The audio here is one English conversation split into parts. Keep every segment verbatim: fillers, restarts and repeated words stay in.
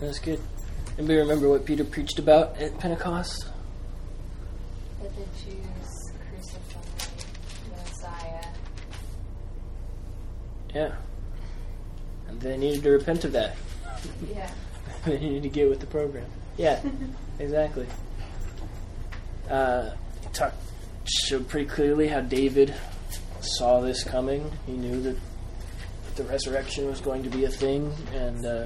That's good. Anybody remember what Peter preached about at Pentecost? That the Jews crucified the Messiah. Yeah. And they needed to repent of that. Yeah. They needed to get with the program. Yeah, exactly. Uh, talk, showed pretty clearly how David saw this coming. He knew that the resurrection was going to be a thing, and uh,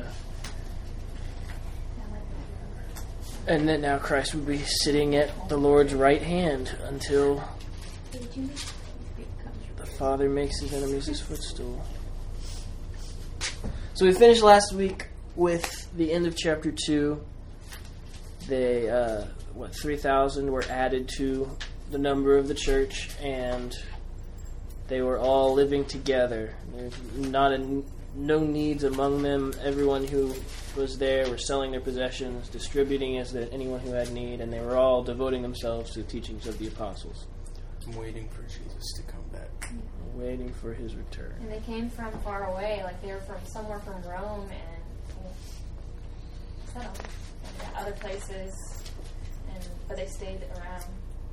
and that now Christ would be sitting at the Lord's right hand until the Father makes his enemies his footstool. So we finished last week with the end of chapter two. They, uh, what, three thousand were added to the number of the church, and they were all living together. There's not a, no needs among them. Everyone who was there were selling their possessions, distributing as to anyone who had need, and they were all devoting themselves to the teachings of the apostles. I'm waiting for Jesus to come back. Waiting for his return. And they came from far away, like they were from somewhere from Rome and well, yeah, other places, and but they stayed around.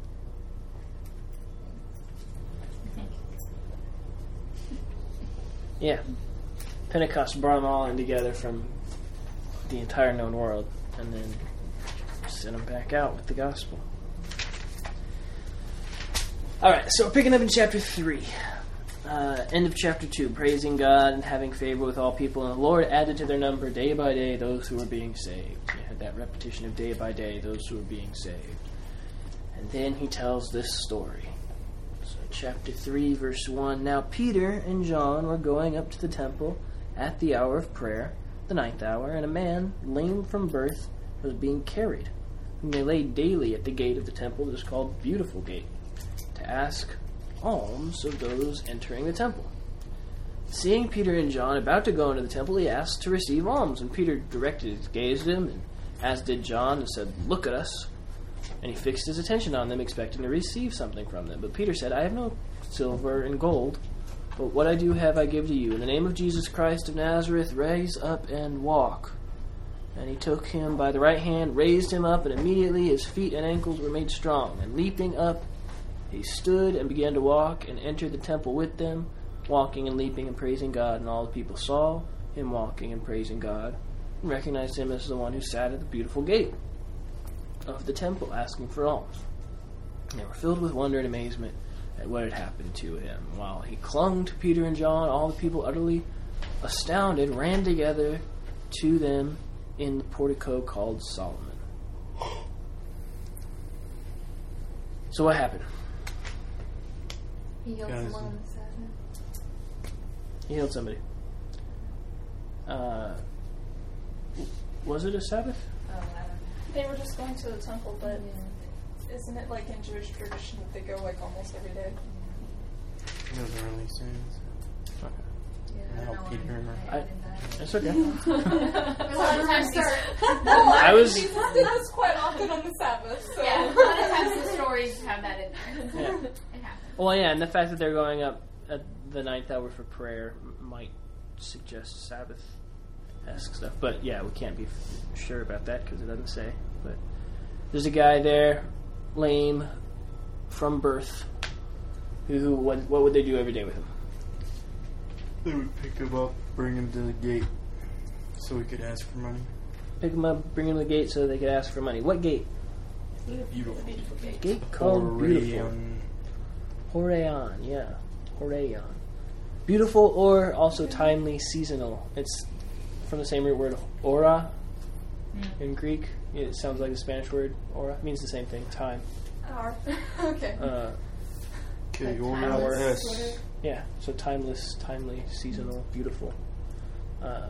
Yeah. Pentecost brought them all in together from the entire known world, and then sent them back out with the gospel. Alright, so picking up in chapter three. Uh, end of chapter two. Praising God and having favor with all people. And the Lord added to their number day by day those who were being saved. You had that repetition of day by day, those who were being saved. And then he tells this story. So chapter three, verse one. Now Peter and John were going up to the temple at the hour of prayer, the ninth hour, and a man, lame from birth, was being carried, whom they laid daily at the gate of the temple that is called Beautiful Gate, to ask alms of those entering the temple. Seeing Peter and John about to go into the temple, he asked to receive alms, and Peter directed his gaze at him, and as did John, and said, "Look at us." And he fixed his attention on them, expecting to receive something from them. But Peter said, "I have no silver and gold, but what I do have I give to you. In the name of Jesus Christ of Nazareth, rise up and walk." And he took him by the right hand, raised him up, and immediately his feet and ankles were made strong. And leaping up, he stood and began to walk, and entered the temple with them, walking and leaping and praising God. And all the people saw him walking and praising God, and recognized him as the one who sat at the beautiful gate of the temple, asking for alms. And they were filled with wonder and amazement at what had happened to him. While he clung to Peter and John, all the people, utterly astounded, ran together to them in the portico called Solomon. So what happened? He healed Guys, someone on the Sabbath. He healed somebody. Uh, was it a Sabbath? Oh, I don't know. They were just going to the temple, but isn't it like in Jewish tradition that they go like almost every day? Those are early sins. Okay. Yeah, I I don't help know Peter. why I I, did that. that's okay. A lot of times these, I was... He did this quite often on the Sabbath, so. yeah, a lot of times the stories have that in there. Yeah. It happens. Well, yeah, and the fact that they're going up at the ninth hour for prayer might suggest Sabbath-esque stuff. But, yeah, we can't be f- sure about that because it doesn't say. But there's a guy there, lame, from birth, who, what, what would they do every day with him? They would pick him up, bring him to the gate, so we could ask for money. Pick him up, bring him to the gate so they could ask for money. What gate? Beautiful. Beautiful gate. Gate called Beautiful. Orion. Horayon, yeah. Horayon. Beautiful or also timely, seasonal. It's from the same root word, ora, in Greek. It sounds like the Spanish word, ora. It means the same thing, time. Hour. Okay. Uh, Okay, Like Orion. timeless. Yes. yeah, so timeless, timely, seasonal, beautiful. Uh,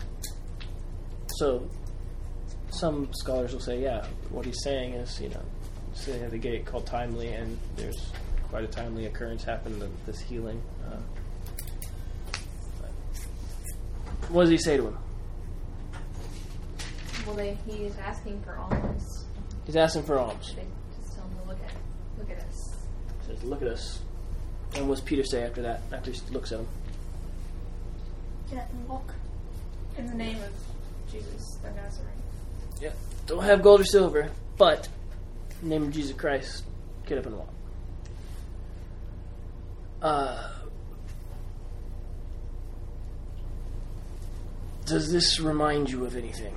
so some scholars will say, yeah, what he's saying is, you know, sitting at the gate called timely, and there's quite a timely occurrence happened of this healing. Uh, what does he say to him? Well, they, he is asking for alms. He's asking for alms. They just tell him to look at, look at us. He says, look at us. And what does Peter say after that, after he looks at him? Get and walk. In the name of Jesus, the Nazarene. Yeah. Don't have gold or silver, but in the name of Jesus Christ, get up and walk. Uh, does this remind you of anything?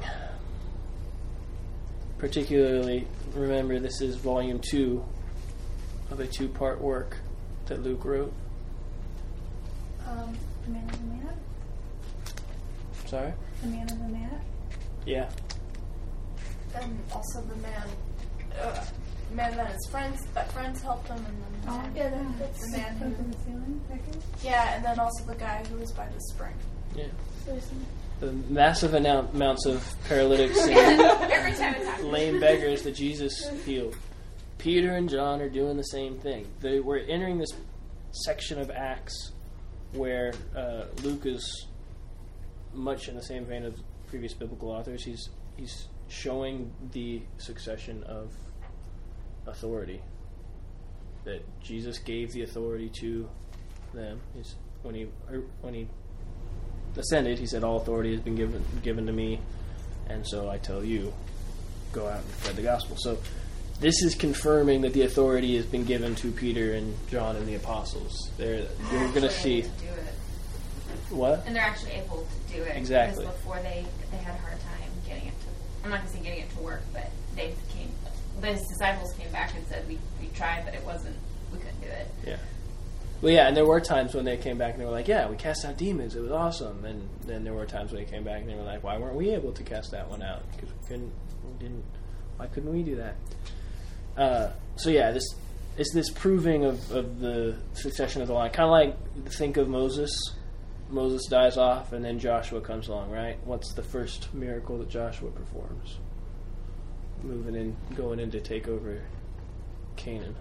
Particularly, remember this is volume two of a two-part work that Luke wrote. Um, the man in the mat? Sorry? The man in the mat? Yeah. And also the man, uh, man that his friends, that friends helped him, and then the Oh, man, yeah, that's the man from who, the ceiling, right here. yeah, and then also the guy who was by the spring. Yeah. There's some- The massive amount, amounts of paralytics and Every time it happens. lame beggars that Jesus healed. Peter and John are doing the same thing. They were entering this section of Acts where uh, Luke is much in the same vein of previous biblical authors. He's he's showing the succession of authority that Jesus gave the authority to them. He's, when he when he ascended, he said, "All authority has been given given to me, and so I tell you, go out and spread the gospel." So this is confirming that the authority has been given to Peter and John and the apostles. They're you're going to see To do it. what? And they're actually able to do it. Exactly. Because before they, they had a hard time getting it to, I'm not going to say getting it to work, but they came, his disciples came back and said, we, we tried, but it wasn't, we couldn't do it. Yeah. Well, yeah, and there were times when they came back and they were like, "Yeah, we cast out demons. It was awesome." And then there were times when they came back and they were like, "Why weren't we able to cast that one out? Because we couldn't, we didn't. Why couldn't we do that?" Uh, so yeah, this it's this proving of, of the succession of the line. Kind of like think of Moses. Moses dies off, and then Joshua comes along. Right? What's the first miracle that Joshua performs? Moving in, going in to take over Canaan.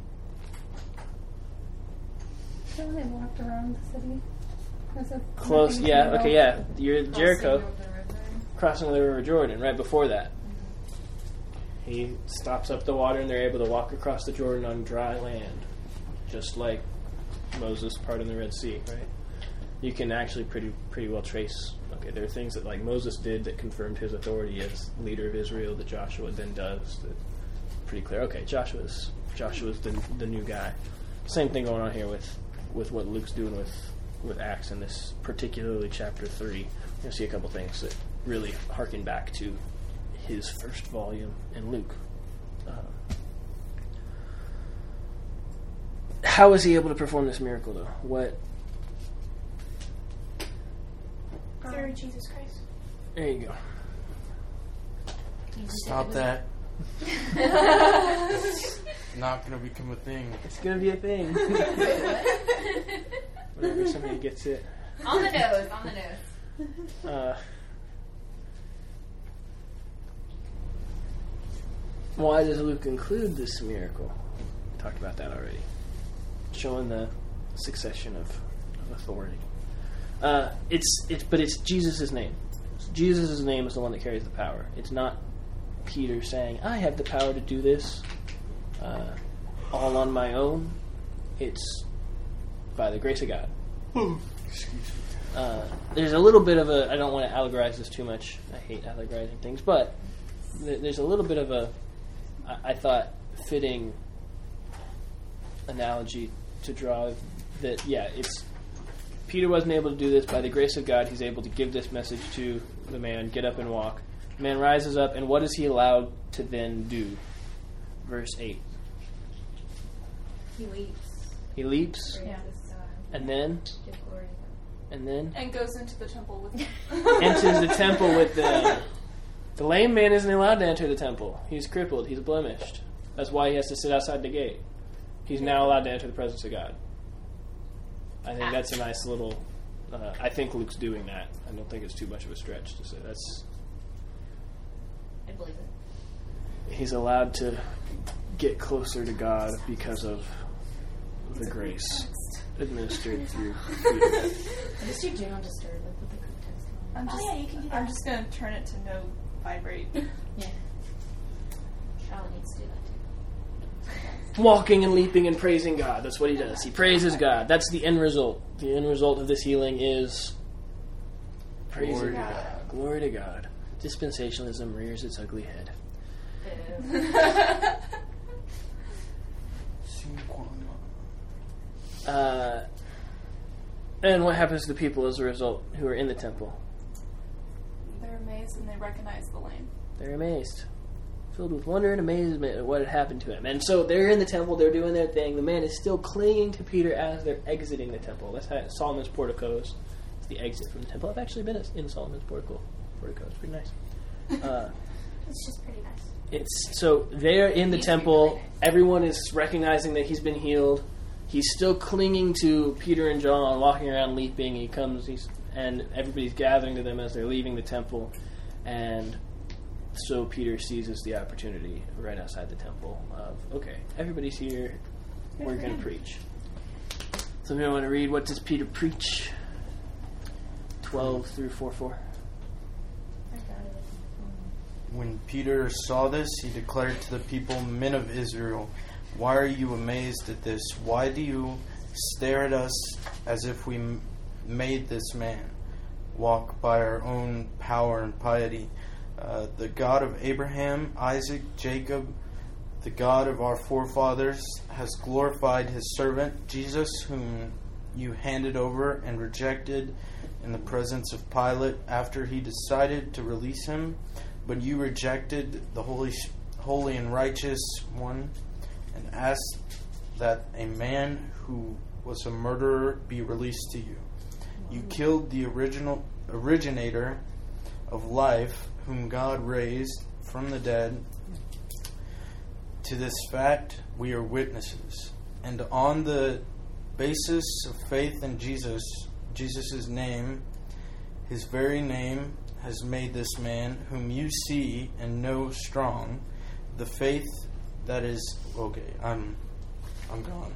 So when they walked around the city? Was it Close, nothing yeah, to okay, know? yeah. You're at Jericho, Crossing over the river. crossing the River Jordan, right before that. He stops up the water and they're able to walk across the Jordan on dry land, just like Moses parting the Red Sea, right? You can actually pretty pretty well trace, okay, there are things that like Moses did that confirmed his authority as leader of Israel that Joshua then does. That pretty clear, okay, Joshua's Joshua's the, the new guy. Same thing going on here with, with what Luke's doing with, with Acts in this, particularly chapter three. You're going to see a couple things that really harken back to his first volume in Luke. Uh, how was he able to perform this miracle, though? What? Through Jesus Christ. There you go. You just Stop did it that. Not gonna become a thing. It's going to be a thing. with- Whenever somebody gets it. On the nose, on the nose. Uh, why does Luke include this miracle? We talked about that already. Showing the succession of, of authority. Uh, it's it's but it's Jesus' name. Jesus' name is the one that carries the power. It's not Peter saying, "I have the power to do this uh, all on my own." It's by the grace of God. Excuse me. Uh, there's a little bit of a, I don't want to allegorize this too much. I hate allegorizing things, but th- there's a little bit of a, I, I thought, fitting analogy to draw that, yeah, it's, Peter wasn't able to do this. By the grace of God, he's able to give this message to the man, get up and walk. The man rises up, and what is he allowed to then do? Verse eight. He leaps. He leaps, Praise Yeah. his God. and then, Give glory to God. and then And goes into the temple with enters the temple with them. The lame man isn't allowed to enter the temple. He's crippled. He's blemished. That's why he has to sit outside the gate. He's now allowed to enter the presence of God. I think that's a nice little... Uh, I think Luke's doing that. I don't think it's too much of a stretch to say that's... I believe it. He's allowed to get closer to God because of the grace administered through Peter. Just do do not disturb like with the context. I'm Oh, just, yeah, you can do I'm that. just gonna turn it to no vibrate. Yeah. Charlotte needs to do that too. Walking and leaping and praising God. That's what he does. He praises God. That's the end result. The end result of this healing is praising Glory to God. God. Glory to God. Dispensationalism rears its ugly head. Uh, and what happens to the people as a result who are in the temple? They're amazed and they recognize the lame. They're amazed, filled with wonder and amazement at what had happened to him. And so they're in the temple, they're doing their thing. The man is still clinging to Peter as they're exiting the temple. That's how Solomon's porticos. It's the exit from the temple. I've actually been in Solomon's portico. Portico. It's pretty nice. Uh, It's just pretty nice. It's so they're in the Used to be temple. really nice. Everyone is recognizing that he's been healed. He's still clinging to Peter and John, walking around leaping. He comes, he's, and everybody's gathering to them as they're leaving the temple. And so Peter seizes the opportunity right outside the temple of, okay, everybody's here. We're going to preach. So we want to read, what does Peter preach? twelve through four four. When Peter saw this, he declared to the people, "Men of Israel, why are you amazed at this? Why do you stare at us as if we m- made this man walk by our own power and piety? Uh, the God of Abraham, Isaac, Jacob, the God of our forefathers, has glorified his servant Jesus, whom you handed over and rejected in the presence of Pilate after he decided to release him. But you rejected the holy, holy and righteous one and asked that a man who was a murderer be released to you. You killed the original originator of life, whom God raised from the dead. To this fact, we are witnesses. And on the basis of faith in Jesus, Jesus' name, his very name, has made this man, whom you see and know strong, the faith that is okay. I'm, I'm gone.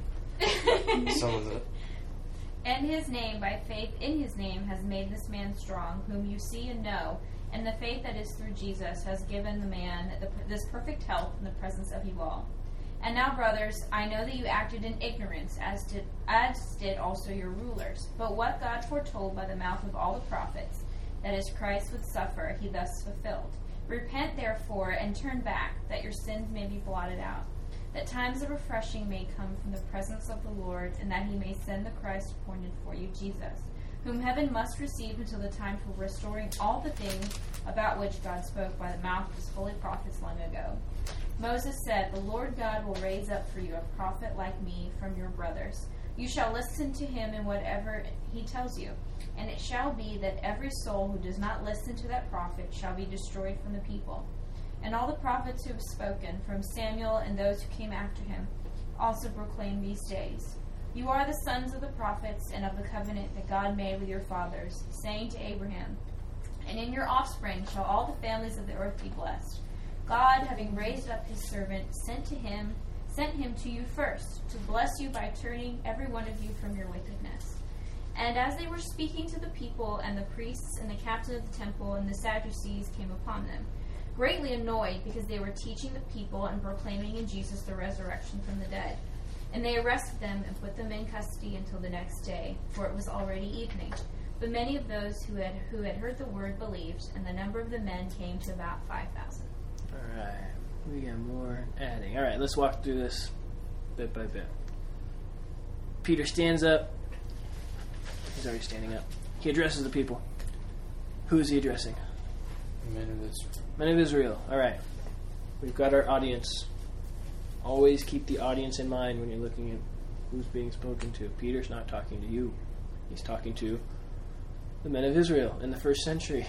Some of the. And his name, by faith in his name, has made this man strong, whom you see and know. And the faith that is through Jesus has given the man the, this perfect health in the presence of you all. And now, brothers, I know that you acted in ignorance, as did as did also your rulers. But what God foretold by the mouth of all the prophets, that is, Christ would suffer, he thus fulfilled. Repent, therefore, and turn back, that your sins may be blotted out, that times of refreshing may come from the presence of the Lord, and that he may send the Christ appointed for you, Jesus, whom heaven must receive until the time for restoring all the things about which God spoke by the mouth of his holy prophets long ago. Moses said, "The Lord God will raise up for you a prophet like me from your brothers. You shall listen to him in whatever he tells you. And it shall be that every soul who does not listen to that prophet shall be destroyed from the people." And all the prophets who have spoken, from Samuel and those who came after him, also proclaim these days. You are the sons of the prophets and of the covenant that God made with your fathers, saying to Abraham, "And in your offspring shall all the families of the earth be blessed." God, having raised up his servant, sent to him, sent him to you first, to bless you by turning every one of you from your wickedness. And as they were speaking to the people, and the priests and the captain of the temple and the Sadducees came upon them, greatly annoyed because they were teaching the people and proclaiming in Jesus the resurrection from the dead. And they arrested them and put them in custody until the next day, for it was already evening. But many of those who had who had heard the word believed, and the number of the men came to about five thousand. All right, we got more adding. All right, let's walk through this bit by bit. Peter stands up. He's already standing up. He addresses the people. Who is he addressing? Men of Israel. Men of Israel. All right. We've got our audience. Always keep the audience in mind when you're looking at who's being spoken to. Peter's not talking to you. He's talking to the men of Israel in the first century.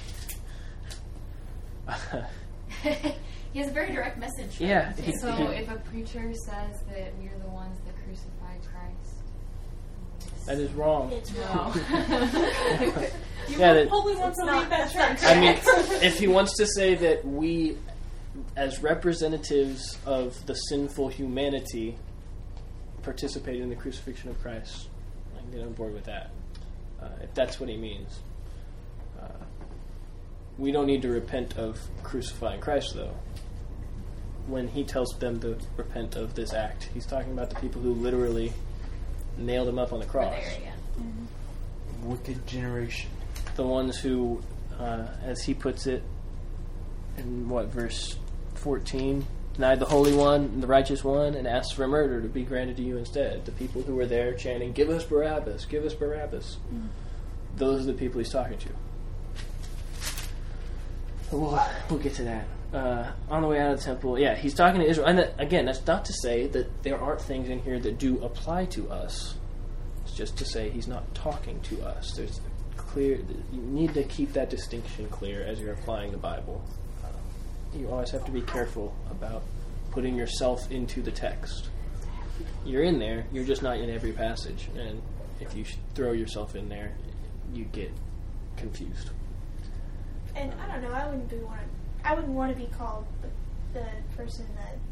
He has a very direct message. for Yeah. them. he- So he- if a preacher says that we're the ones that crucified Christ, that is wrong. It's wrong. You Yeah, won't that- probably want to leave that church. I mean, if he wants to say that we, as representatives of the sinful humanity, participated in the crucifixion of Christ, I can get on board with that. Uh, if that's what he means. Uh, we don't need to repent of crucifying Christ, though. When he tells them to repent of this act, he's talking about the people who literally nailed him up on the We're cross. there, yeah. Wicked generation. The ones who, uh, as he puts it, in what, verse fourteen, denied the Holy One, the Righteous One, and asked for a murder to be granted to you instead. The people who were there chanting, "Give us Barabbas, give us Barabbas." Mm. Those are the people he's talking to. We'll, we'll get to that. Uh, on the way out of the temple, yeah, he's talking to Israel. And that, again, that's not to say that there aren't things in here that do apply to us. It's just to say he's not talking to us. There's clear. You need to keep that distinction clear as you're applying the Bible. Uh, you always have to be careful about putting yourself into the text. You're in there, you're just not in every passage. And if you throw yourself in there, you get confused. And I don't know, I wouldn't be want I wouldn't want to be called the, the person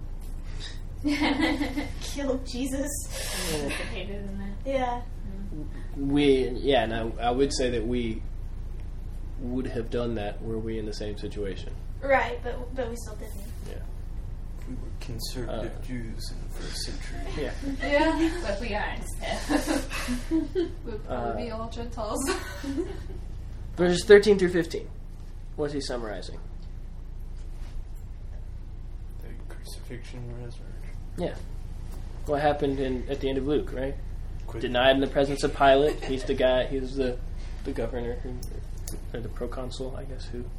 that killed Jesus. Participated in that. Yeah. We, yeah, and I, I would say that we would have done that were we in the same situation. Right, but but we still didn't. Yeah. We were conservative Uh, Jews in the first century. Yeah. Yeah, but we are instead. Would probably Uh, be all Gentiles. Verses thirteen through fifteen. What's he summarizing? The crucifixion and resurrection. Yeah. What happened in at the end of Luke, right? Quick. Denied in the presence of Pilate. He's the guy, he's the the governor, who, or the proconsul, I guess, who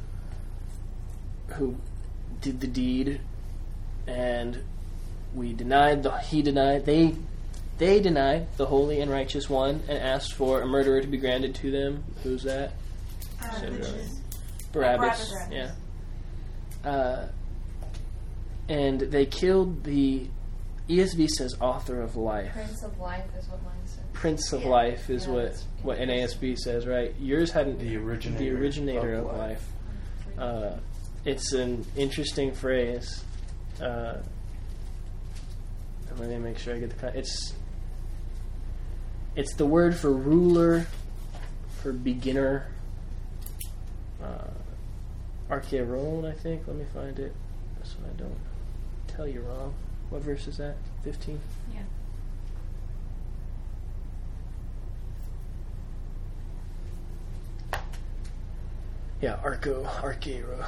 who did the deed, and we denied the he denied they they denied the holy and righteous one and asked for a murderer to be granted to them. Who's that? Um, So, which uh, is Barabbas. Barabbas. Yeah. Uh, and they killed the E S V says author of life. Prince of Life is what mine says. Prince of Yeah. life is Yeah, what that's what N A S B says, right? Yours hadn't The originator the originator of of, life. life. Uh, it's an interesting phrase. Uh, let me make sure I get the con- it's it's the word for ruler, for beginner. Uh, Archeron, I think. Let me find it so I don't tell you wrong. What verse is that? fifteen? Yeah. Yeah, Arco, Archero.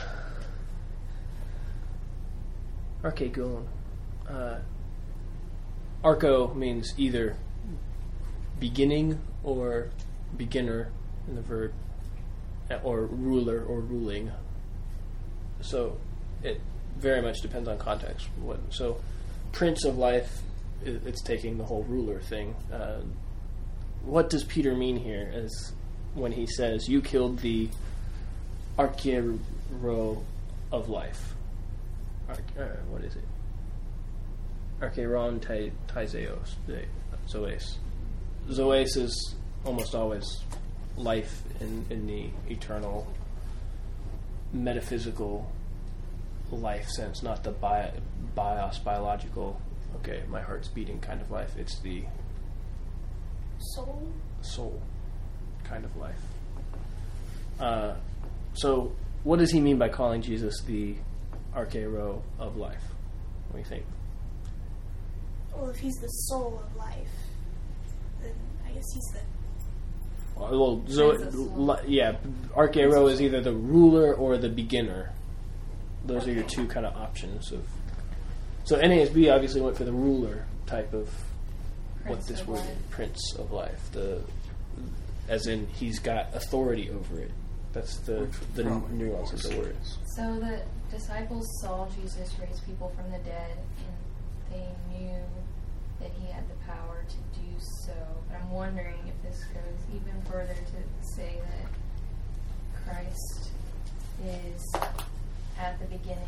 Archegon. Uh, Arco means either beginning or beginner in the verb, or ruler or ruling. So it very much depends on context. What, so Prince of Life, i- it's taking the whole ruler thing. Uh, what does Peter mean here as when he says, you killed the Archero of life? Ar- uh, what is it? Archeron tai- Taizeos. the- Zoes. Zoes is almost always life in, in the eternal metaphysical life sense, not the bio, bios, biological, okay, my heart's beating kind of life. It's the soul. soul kind of life. Uh, so, what does he mean by calling Jesus the Archero of life? What do you think? Well, if he's the soul of life, then I guess he's the. Well, Zo- Prince of soul. li- yeah, Archero is either the ruler or the beginner. Those are your two kind of options of. So N A S B obviously went for the ruler type of what Prince this of word life. is, Prince of Life. The as in he's got authority over it. That's the the Probably nuance of the more word. So the disciples saw Jesus raise people from the dead, and they knew that he had the power to do so. But I'm wondering if this goes even further to say that Christ is at the beginning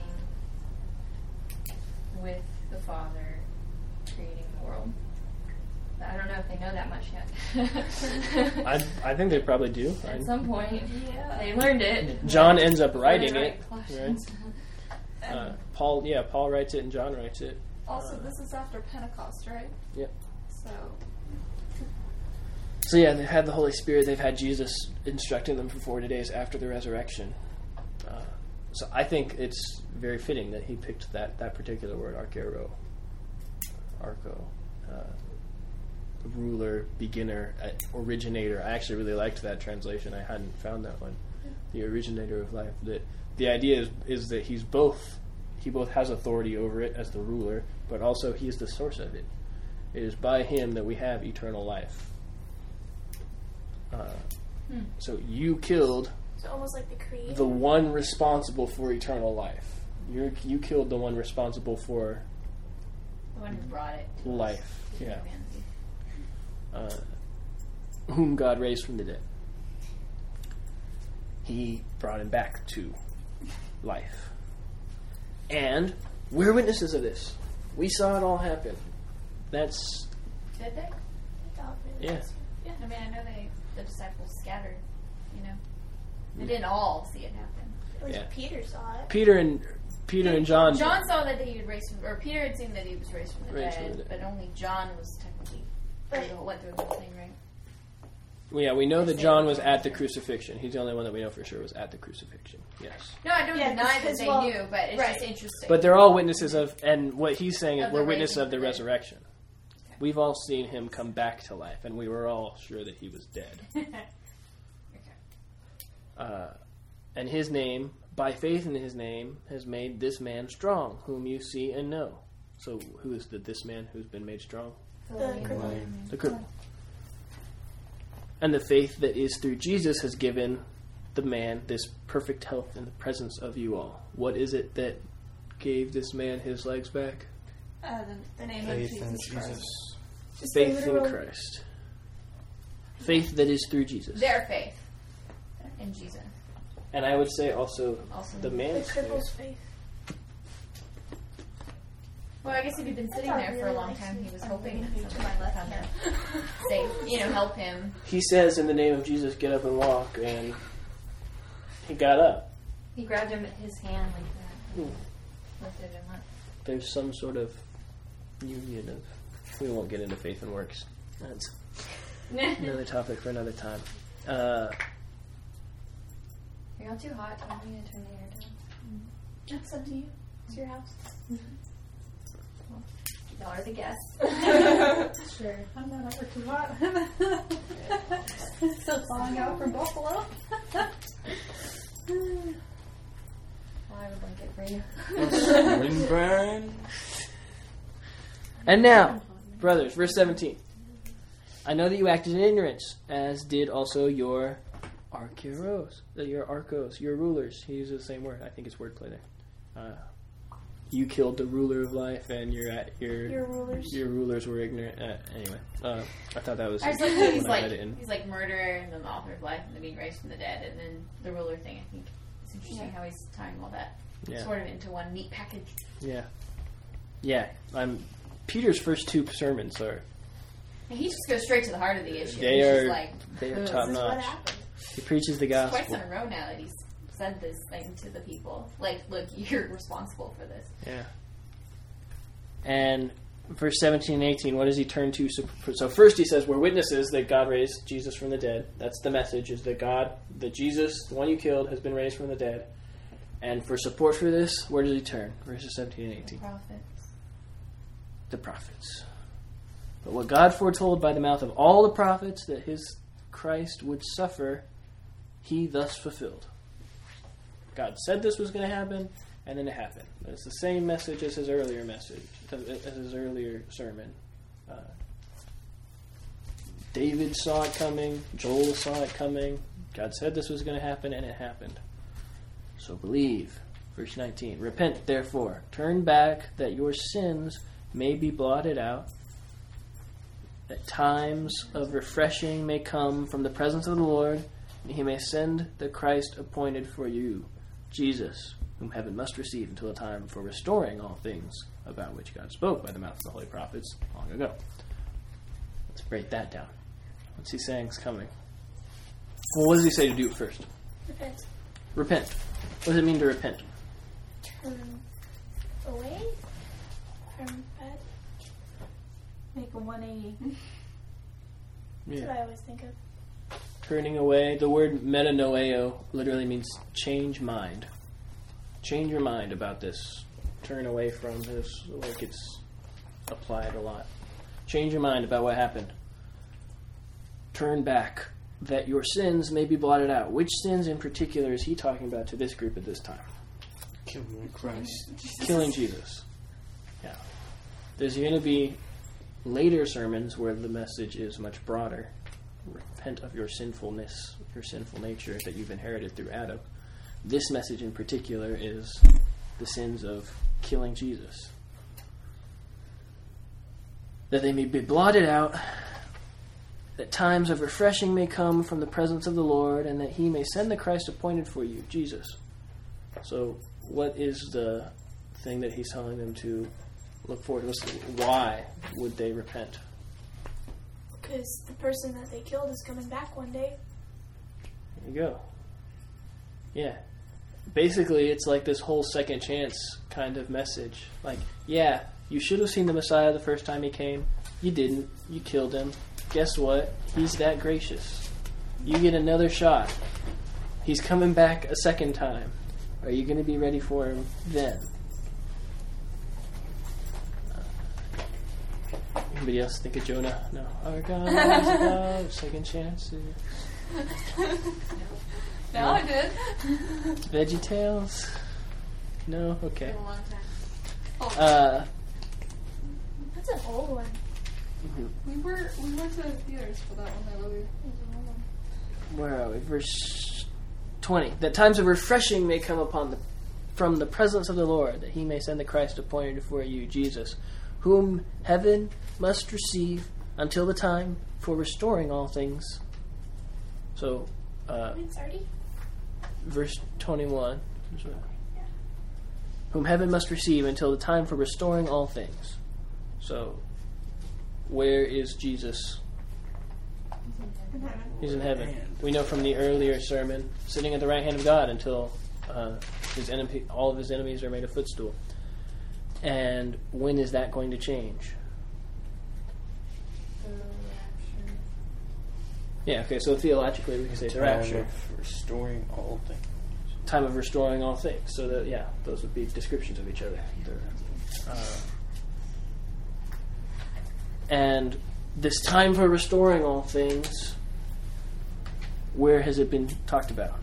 with the Father creating the world. But I don't know if they know that much yet. I I think they probably do. I- At some point, Yeah. they learned it. John ends up They writing write it. Colossians. Right? Uh, Paul, yeah, Paul writes it and John writes it. Also, this is after Pentecost, right? Yep. So, So yeah, they've had the Holy Spirit. They've had Jesus instructing them for forty days after the resurrection. Uh, so I think it's very fitting that he picked that, that particular word, archero, arco, uh, ruler, beginner, uh, originator. I actually really liked that translation. I hadn't found that one. the originator of life. That the idea is is that he's both. He both has authority over it as the ruler, but also he is the source of it. It is by him that we have eternal life. Uh, Hmm. So you killed It's almost like the creator. the one responsible for eternal life. You you killed the one responsible for The one who brought it to life. us, to Yeah. humanity. Uh, whom God raised from the dead. He brought him back to life. And we're witnesses of this. We saw it all happen. That's Did they? God, really Yeah. is. Yeah. I mean, I know they the disciples scattered. You know, they didn't all see it happen. At least Yeah. Peter saw it. Peter and Peter and John. John saw that he had raised, from, or Peter had seen that he was raised from the Raised dead, from the dead. but only John was technically But- went through the whole thing, right? Well, yeah, we know that They John say was John at the was there. crucifixion. He's the only one that we know for sure was at the crucifixion. Yes. No, I don't Yeah, deny that because, they well, knew, but it's right. just interesting. But they're all witnesses of, and what he's saying is Of we're the witnesses raising of the of the dead. resurrection. Okay. We've all seen him come back to life, and we were all sure that he was dead. okay. Uh, and his name, by faith in his name, has made this man strong, whom you see and know. So who is the this man who's been made strong? The cripple. The cripple. And the faith that is through Jesus has given the man this perfect health in the presence of you all. What is it that gave this man his legs back? Uh, the, the name Faith of in Jesus Christ. Jesus. Just Faith the in literal- Christ. Faith that is through Jesus. Their faith in Jesus. And I would say also Also, the The man's cripple's faith. faith. well, I guess if he'd been sitting That's there a for a really long nice time, he thing. was I'm hoping reading that you to someone my would left come hand. and say, you know, help him. He says in the name of Jesus, get up and walk, and he got up. He grabbed him at his hand like that. Hmm. Lifted him up. There's some sort of union of. We won't get into faith and works. That's another topic for another time. Uh, You're not too hot. I'm going to turn the air down. That's up to you. It's your house. Y'all are the guests. Sure. I'm not ever too hot. Still flying out from Buffalo. I'll have a blanket for you. Windburn. and now, brothers, verse seventeen. I know that you acted in ignorance, as did also your archeros, uh, your archos, your rulers. He uses the same word. I think it's wordplay there. Uh, you killed the ruler of life, and your your Your rulers. your rulers were ignorant. Uh, anyway, uh, I thought that was I just like that he's when I like read it in- he's like murderer and then the author of life and then being raised from the dead and then the ruler thing. I think it's interesting Yeah. how he's tying all that yeah. sort of into one neat package. Yeah, yeah. I'm Peter's first two sermons are And he just goes straight to the heart of the issue. They he's are- just like they are "Ugh, top This is what notch. happened. He preaches the twice gospel. in a row now that he's said this thing to the people. Like, look, you're responsible for this. Yeah. And verse seventeen and eighteen, what does he turn to? So first he says, we're witnesses that God raised Jesus from the dead. That's the message, is that God, that Jesus, the one you killed, has been raised from the dead. And for support for this, where does he turn? Verses seventeen and eighteen. Prophets. The prophets. But what God foretold by the mouth of all the prophets that his Christ would suffer, he thus fulfilled. God said this was going to happen, and then it happened. But it's the same message as his earlier message, as his earlier sermon. Uh, David saw it coming. Joel saw it coming. God said this was going to happen, and it happened. So believe. Verse nineteen. Repent, therefore. Turn back, that your sins may be blotted out, that times of refreshing may come from the presence of the Lord, and he may send the Christ appointed for you, Jesus, whom heaven must receive until a time for restoring all things about which God spoke by the mouth of the holy prophets long ago. Let's break that down. What's he saying is coming? Well, what does he say to do first? Repent. Repent. What does it mean to repent? Turn away from bad. Make a one eighty. That's Yeah. what I always think of. Turning away. The word metanoeo literally means change mind. Change your mind about this. Turn away from this. Like it's applied a lot. Change your mind about what happened. Turn back that your sins may be blotted out. Which sins in particular is he talking about to this group at this time? Killing Christ. Killing Jesus. Yeah. There's going to be later sermons where the message is much broader. Repent of your sinfulness, your sinful nature that you've inherited through Adam. This message in particular is the sins of killing Jesus. That they may be blotted out, that times of refreshing may come from the presence of the Lord, and that he may send the Christ appointed for you, Jesus. So, what is the thing that he's telling them to look forward to? Why would they repent? Because the person that they killed is coming back one day. There you go. Yeah. Basically, it's like this whole second chance kind of message. Like, yeah, you should have seen the Messiah the first time he came. You didn't. You killed him. Guess what? He's that gracious. You get another shot. He's coming back a second time. Are you going to be ready for him then? Anybody else think of Jonah? No. Our God is about second chances. No, I did. Veggie Tales? No? Okay. Been a long time. Uh, That's an old one. We were we went to theaters for that one there, Louis. where are we? Verse twenty. That times of refreshing may come upon the from the presence of the Lord, that he may send the Christ appointed for you, Jesus, whom heaven must receive until the time for restoring all things. So, uh, It's already. verse twenty-one. Whom heaven must receive until the time for restoring all things. So, where is Jesus? He's in heaven. We know from the earlier sermon, sitting at the right hand of God until uh, his enemy, all of his enemies are made a footstool. And when is that going to change? The rapture. Yeah, okay, so theologically we can say the rapture. Of restoring all things. Time of restoring all things. So, that, yeah, those would be descriptions of each other. Uh, and this time for restoring all things, where has it been talked about?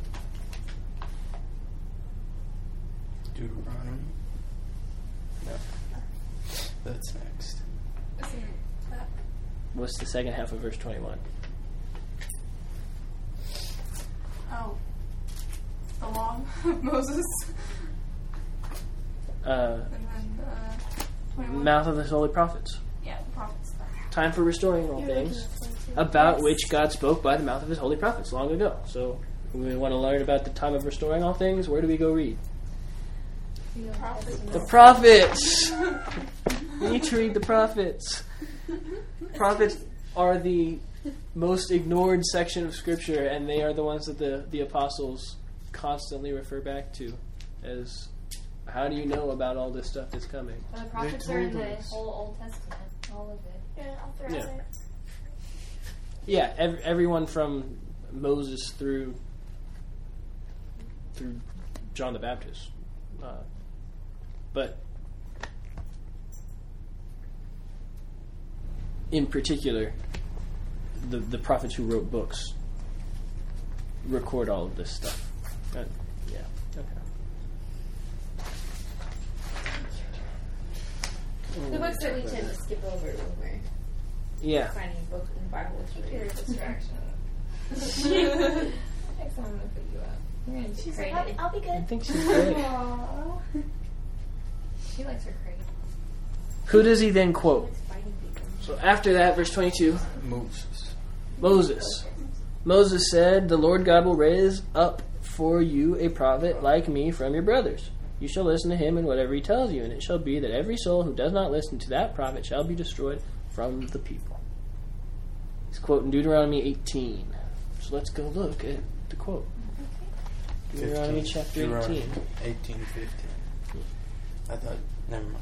Deuteronomy? No. That's next. Isn't that? What's the second half of verse twenty-one? Oh. The law of Moses. Uh, And then uh, twenty-one. mouth of his holy prophets. Yeah, the prophets. Time for restoring all You're things, looking at twenty-two. about Yes. which God spoke by the mouth of his holy prophets long ago. So, we want to learn about the time of restoring all things. Where do we go read? The Prophets. The prophets! We need to read the prophets. Prophets are the most ignored section of Scripture, and they are the ones that the, the apostles constantly refer back to as, how do you know about all this stuff that's coming? Well, the prophets are in told the us. whole Old Testament, all of it. Yeah, all throughout Yeah. it. Yeah, ev- everyone from Moses through through John the Baptist. Uh, but in particular, the the prophets who wrote books record all of this stuff. Uh, yeah. Okay. The books that we tend to skip over when we're Yeah. finding a book in the Bible is really a distraction. Next time I'm going to put you up. You're going to She's be like, crazy. I'll, I'll be I good. think she's great. Aww. She likes her crate. Who does he then quote? Likes fighting people. So after that, verse twenty-two, Moses. Moses. Moses said, "The Lord God will raise up for you a prophet like me from your brothers. You shall listen to him in whatever he tells you, and it shall be that every soul who does not listen to that prophet shall be destroyed from the people." He's quoting Deuteronomy eighteen. So let's go look at the quote. Deuteronomy fifteen. chapter Deuteronomy eighteen. eighteen fifteen. I thought, never mind.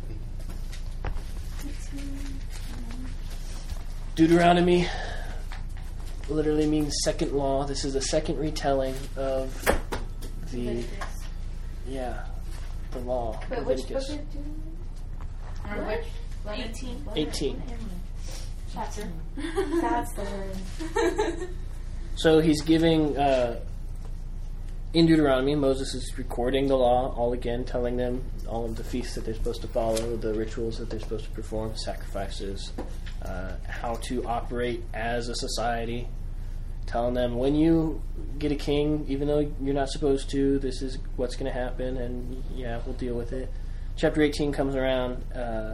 Deuteronomy literally means second law. This is a second retelling of the Leviticus. yeah the law. But which book Leviticus is doing Or which? eighteen. eighteen. Chapter. That's the word. So he's giving, uh, in Deuteronomy, Moses is recording the law all again, telling them all of the feasts that they're supposed to follow, the rituals that they're supposed to perform, sacrifices, uh, how to operate as a society, telling them when you get a king, even though you're not supposed to, this is what's going to happen, and yeah, we'll deal with it. Chapter eighteen comes around, uh,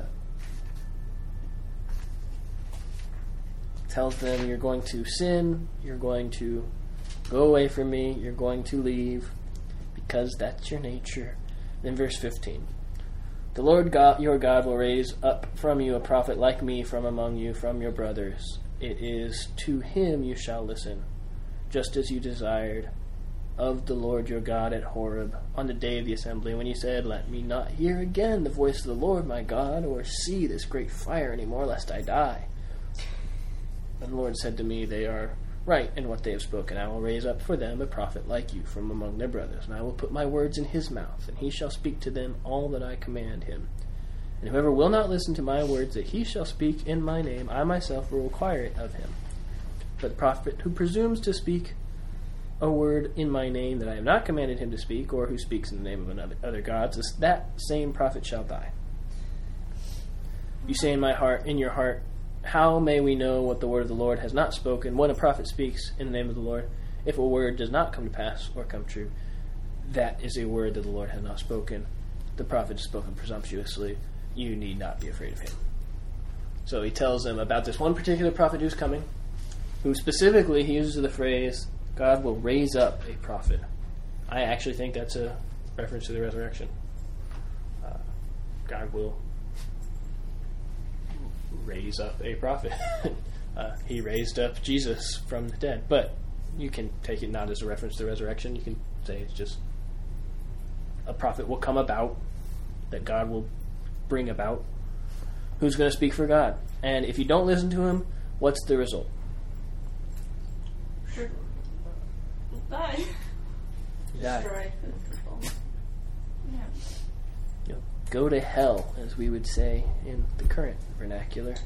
tells them you're going to sin, you're going to go away from me, you're going to leave, because that's your nature. Then verse fifteen. The Lord God, your God will raise up from you a prophet like me from among you, from your brothers. It is to him you shall listen, just as you desired of the Lord your God at Horeb on the day of the assembly, when you said, let me not hear again the voice of the Lord my God, or see this great fire any more, lest I die. And the Lord said to me, they are right in what they have spoken. I will raise up for them a prophet like you from among their brothers, and I will put my words in his mouth, and he shall speak to them all that I command him. And whoever will not listen to my words that he shall speak in my name, I myself will require it of him. But the prophet who presumes to speak a word in my name that I have not commanded him to speak, or who speaks in the name of another other gods, that same prophet shall die. You say in my heart, in your heart, how may we know what the word of the Lord has not spoken? When a prophet speaks in the name of the Lord, if a word does not come to pass or come true, that is a word that the Lord has not spoken. The prophet has spoken presumptuously. You need not be afraid of him. So he tells them about this one particular prophet who's coming, who specifically he uses the phrase, God will raise up a prophet. I actually think that's a reference to the resurrection. Uh, God will raise up a prophet. uh, he raised up Jesus from the dead. But you can take it not as a reference to the resurrection. You can say it's just a prophet will come about, that God will bring about, who's going to speak for God. And if you don't listen to him, what's the result? Sure. Die. You die. Destroy people. Yeah. You'll go to hell, as we would say in the current vernacular.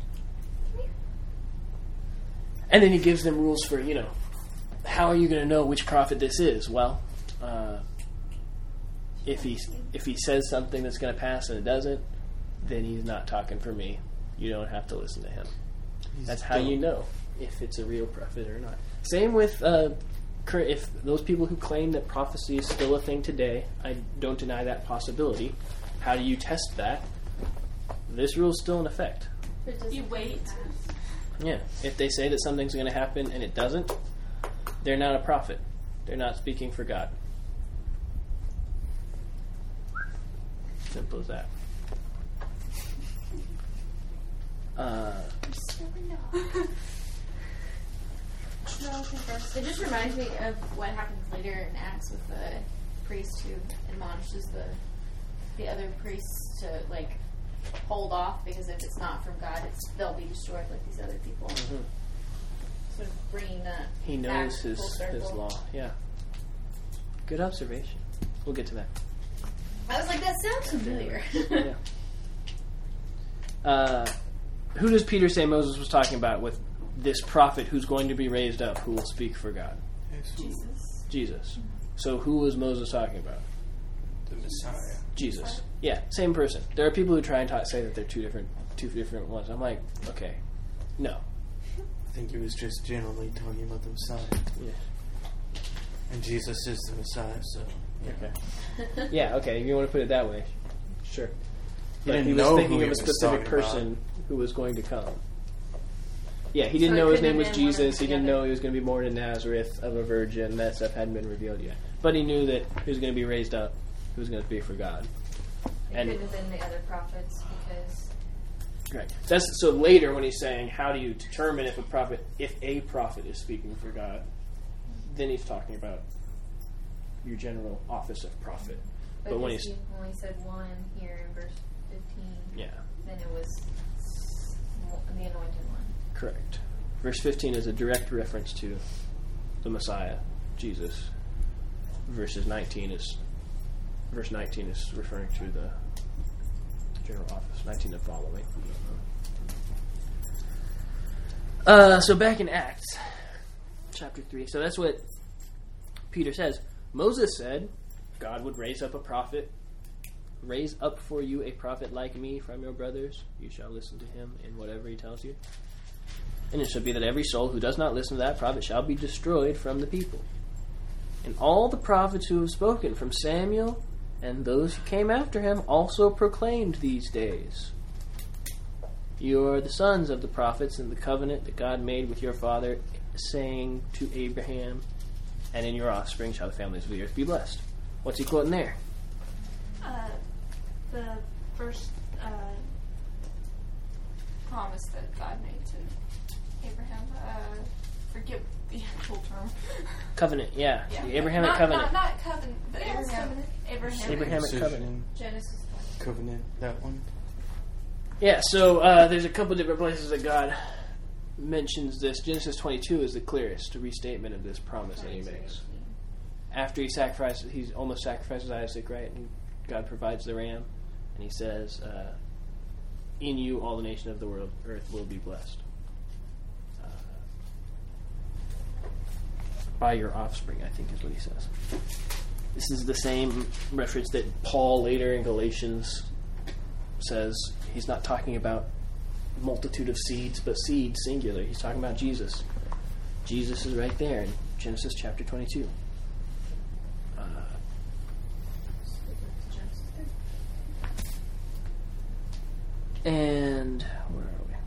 And then he gives them rules for, you know, how are you going to know which prophet this is? Well, uh, if he if he says something that's going to pass and it doesn't, then he's not talking for me. You don't have to listen to him. He's That's how dumb. you know if it's a real prophet or not. Same with uh, current, if those people who claim that prophecy is still a thing today. I don't deny that possibility. How do you test that? This rule is still in effect. You wait. Yeah, if they say that something's going to happen and it doesn't, they're not a prophet. They're not speaking for God. Simple as that. Uh, It just reminds me of what happens later in Acts with the priest who admonishes the the other priests to like hold off, because if it's not from God, it's they'll be destroyed like these other people. mm-hmm. Sort of bringing that He back knows his full circle. his law. Yeah. Good observation. We'll get to that. I was like, that sounds familiar. Yeah. Uh, who does Peter say Moses was talking about with this prophet who's going to be raised up, who will speak for God? Jesus. Jesus. So who was Moses talking about? The Messiah. Jesus. Yeah, same person. There are people who try and ta- say that they're two different, two different ones. I'm like, okay, no. I think he was just generally talking about the Messiah. Yeah. And Jesus is the Messiah, so... Yeah. Okay. Yeah. Okay. If you want to put it that way, sure. But didn't he was know thinking who of a he was specific talking person who was going to come. Yeah, he didn't So it know his couldn't name was have been one of Jesus. the He didn't other- know he was going to be born in Nazareth of a virgin. That stuff hadn't been revealed yet. But he knew that he was going to be raised up. He was going to speak for God. It And- could have been the other prophets because Right. That's so later when he's saying, how do you determine if a prophet, if a prophet is speaking for God? Then he's talking about your general office of prophet. But when because he's he only said one here in verse fifteen, yeah, then it was the anointed one. correct. Verse fifteen is a direct reference to the Messiah, Jesus. Verses nineteen is verse nineteen is referring to the general office. Nineteen and following. Uh, so back in Acts, chapter three. So that's what Peter says. Moses said God would raise up a prophet, raise up for you a prophet like me from your brothers. You shall listen to him in whatever he tells you. And it shall be that every soul who does not listen to that prophet shall be destroyed from the people. And all the prophets who have spoken, from Samuel and those who came after him, also proclaimed these days. You are the sons of the prophets and the covenant that God made with your father, saying to Abraham, and in your offspring shall the families of the earth be blessed. What's he quoting there? Uh, the first uh, promise that God made to Abraham. Uh, forget the actual term. Covenant, yeah. Yeah. The Abrahamic not, covenant. Not, not covenant, but Yes, Abraham. covenant. Abraham. Abrahamic Circumcision, covenant. Genesis twenty. covenant, that one. Yeah, so uh, there's a couple different places that God mentions this. Genesis twenty-two is the clearest restatement of this promise that he makes. After he sacrifices, he almost sacrifices Isaac, right? And God provides the ram, and he says, uh, "In you, all the nation of the world, earth will be blessed uh, by your offspring." I think is what he says. This is the same reference that Paul later in Galatians says. He's not talking about multitude of seeds, but seed singular. He's talking about Jesus. Jesus is right there in Genesis chapter twenty-two. Uh, and where are we?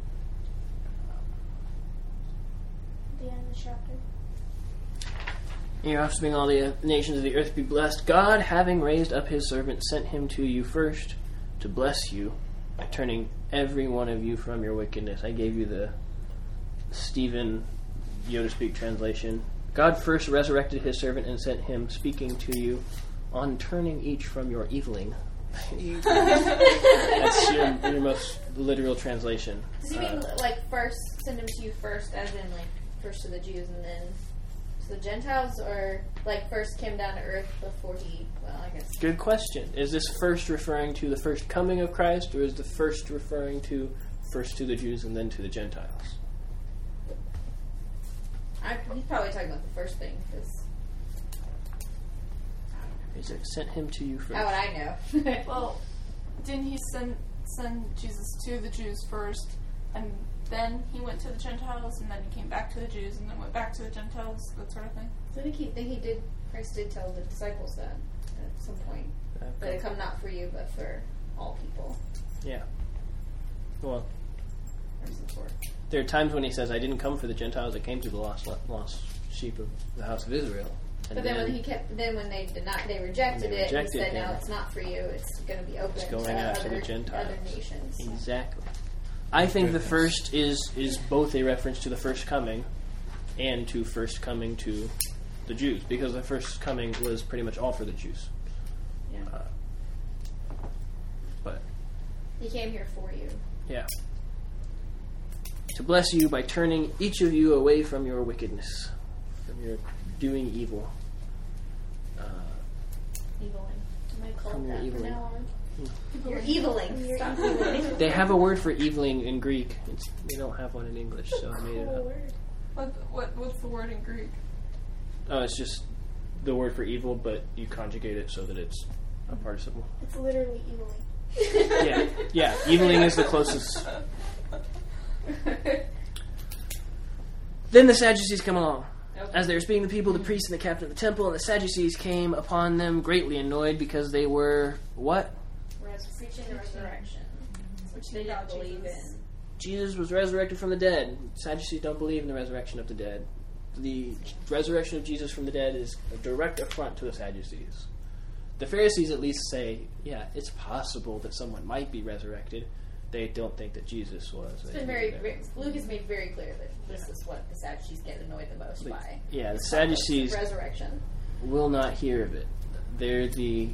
The end of the chapter. In your offspring, all the nations of the earth be blessed. God, having raised up his servant, sent him to you first to bless you by turning every one of you from your wickedness. I gave you the Stephen Yoda Speak translation. God first resurrected his servant and sent him speaking to you on turning each from your eviling. That's your, your most literal translation. Does he mean Uh, like first send him to you first, as in like first to the Jews and then to the Gentiles, or like first came down to earth before he? Well, I guess. Good question. Is this first referring to the first coming of Christ, or is the first referring to first to the Jews and then to the Gentiles? I, he's probably talking about the first thing, because Is it sent him to you first? how would I know? Well, didn't he send send Jesus to the Jews first, and then he went to the Gentiles, and then he came back to the Jews, and then went back to the Gentiles, that sort of thing? So I think he, think he did. Christ did tell the disciples that at some point, that it come not for you, but for all people. Yeah. Well, Or some sort. there are times when he says, "I didn't come for the Gentiles; I came to the lost lost sheep of the house of Israel." And But then, when he kept, then when they denied, they rejected They it, rejected he said, him. "No, it's not for you. It's going to be open It's going to out to other, the Gentiles." other nations." Exactly. I think the Goodness. first is is both a reference to the first coming and to first coming to the Jews, because the first coming was pretty much all for the Jews. Yeah. Uh, but He came here for you. yeah, to bless you by turning each of you away from your wickedness, from your doing evil. Uh, Eviling. Am I called From your that from eviling. now on? You're eviling. Stop eviling. they have a word for eviling in Greek. It's, they don't have one in English, so I made it up. What, what What's the word in Greek? Oh, it's just the word for evil, but you conjugate it so that it's a participle. It's literally eviling. Yeah, yeah. Eviling is the closest. Then the Sadducees come along. As they were speaking to the people, the priests and the captain of the temple and the Sadducees came upon them, greatly annoyed because they were what? Res- preaching the resurrection, which they didn't believe in. Jesus was resurrected from the dead. Sadducees don't believe in the resurrection of the dead. The resurrection of Jesus from the dead is a direct affront to the Sadducees. The Pharisees at least say, yeah, it's possible that someone might be resurrected. They don't think that Jesus was. It's been very, very, Luke has made very clear that this is what the Sadducees get annoyed the most by. Yeah, the It's Sadducees resurrection. will not hear of it. They're the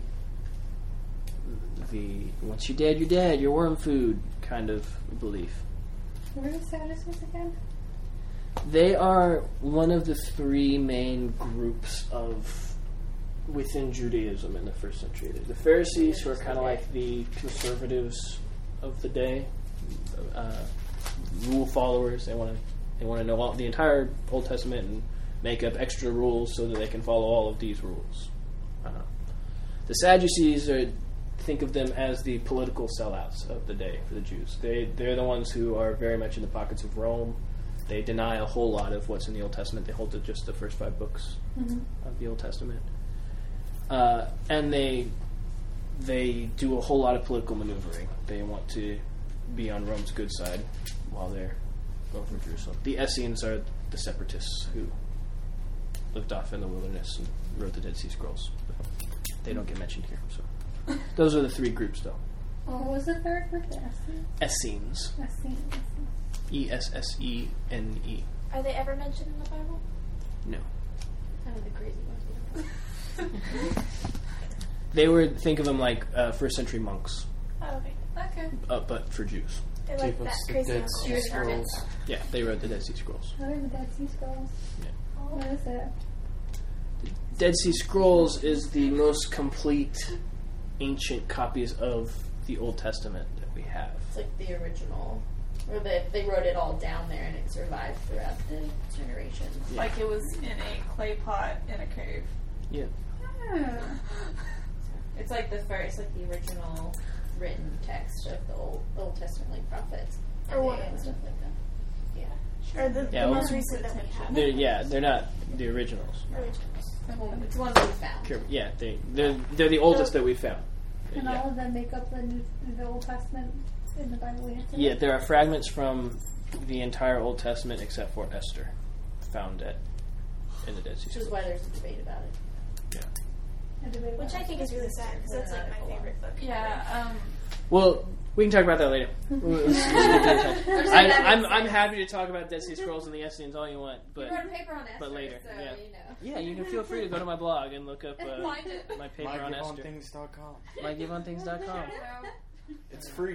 the once you're dead, you're dead. You're worm food kind of belief. Where are the Sadducees again? They are one of the three main groups of within Judaism in the first century. There's the Pharisees, who are kind of like the conservatives of the day, uh, rule followers. They want to They want to know all, the entire Old Testament and make up extra rules so that they can follow all of these rules. Uh, the Sadducees are, think of them as the political sellouts of the day for the Jews. They, they're the ones who are very much in the pockets of Rome. They deny a whole lot of what's in the Old Testament. They hold to just the first five books Mm-hmm. of the Old Testament. Uh, and they they do a whole lot of political maneuvering. They want to be on Rome's good side while they're over Jerusalem. The Essenes are the separatists who lived off in the wilderness and wrote the Dead Sea Scrolls. They don't get mentioned here. So those are the three groups, though. What was the third word? The Essenes? Essenes. Essenes. E S S E N E. Are they ever mentioned in the Bible? No. Kind of the crazy ones. They were, think of them like uh, first century monks, Oh, okay. Okay. uh, but for Jews. They like Gave us that the crazy Dead ones. Sea Jewish Scrolls. hermits. Yeah, they wrote the Dead Sea Scrolls. What are the Dead Sea Scrolls? Yeah. What is it? Dead Sea Scrolls is the most complete ancient copies of the Old Testament that we have. It's like the original, or they they wrote it all down there and it survived throughout the generations. Yeah. Like it was in a clay pot in a cave. Yeah. Hmm. It's like the first, like the original written text of the Old Old Testament, like prophets Or and one and of stuff like that. Yeah. Or the, Yeah, the well- most recent that we have. They're, yeah, they're not the originals. Originals. It's one that we found. Sure, Yeah, they, they're, they're the oldest that we found. And Yeah. all of them make up the, New, the Old Testament in the Bible we have today? Yeah, there are fragments from the entire Old Testament except for Esther found at in the Dead Sea Which is Scrolls. why there's a debate about it. Yeah. A debate Which about I think is really sad because that's like my favorite book. Yeah. Um. Well, we can talk about that later. Let's- let's get to the text. I, I'm I'm happy to talk about Dead Sea Scrolls and the Essenes all you want, but you wrote a paper on Esther, but later, so yeah. you know. yeah, you can feel free to go to my blog and look up uh, Find it. my paper on Esther. my give on things dot com. my give on things dot com. It's free.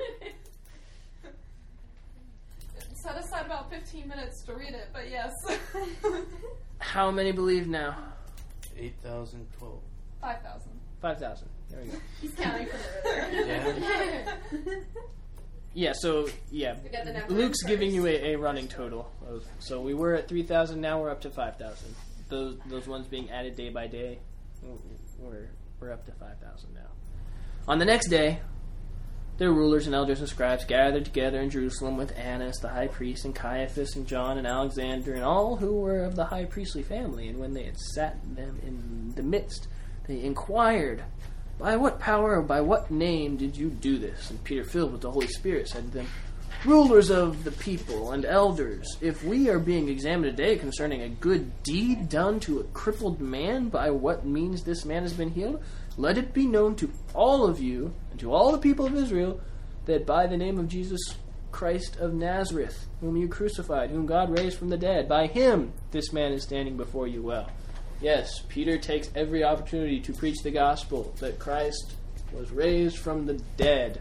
Set aside about fifteen minutes to read it, but yes. How many believe now? eight thousand twelve. Five thousand. Five thousand. There we go. He's counting from earlier. Yeah. Yeah, so yeah, We got the number Luke's first. giving you a, a running total of. So we were at three thousand. Now we're up to five thousand. Those those ones being added day by day, we're we're up to five thousand now. On the next day, their rulers and elders and scribes gathered together in Jerusalem with Annas the high priest and Caiaphas and John and Alexander and all who were of the high priestly family. And when they had sat them in the midst, they inquired, "By what power or by what name did you do this?" And Peter, filled with the Holy Spirit, said to them, "Rulers of the people and elders, if we are being examined today concerning a good deed done to a crippled man, by what means this man has been healed, let it be known to all of you and to all the people of Israel that by the name of Jesus Christ of Nazareth, whom you crucified, whom God raised from the dead, by him this man is standing before you well." Yes, Peter takes every opportunity to preach the gospel that Christ was raised from the dead.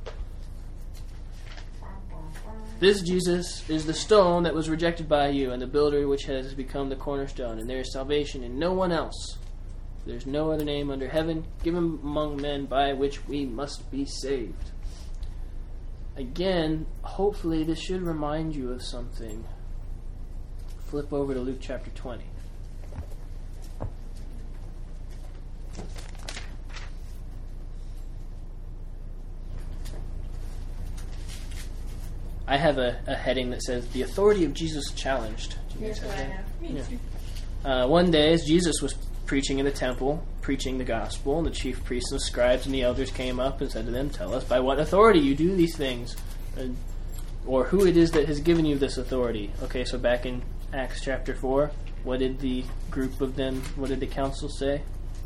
This Jesus is the stone that was rejected by you, and the builder which has become the cornerstone, and there is salvation in no one else. There's no other name under heaven given among men by which we must be saved. Again, hopefully this should remind you of something. Flip over to Luke chapter twenty. I have a, a heading that says, "The authority of Jesus challenged." Do you guys Here's what I have that? have. Yeah. Uh, one day, as Jesus was preaching in the temple, preaching the gospel, and the chief priests and the scribes and the elders came up and said to them, "Tell us by what authority you do these things, and, or who it is that has given you this authority." Okay, so back in Acts chapter four, what did the group of them, what did the council say?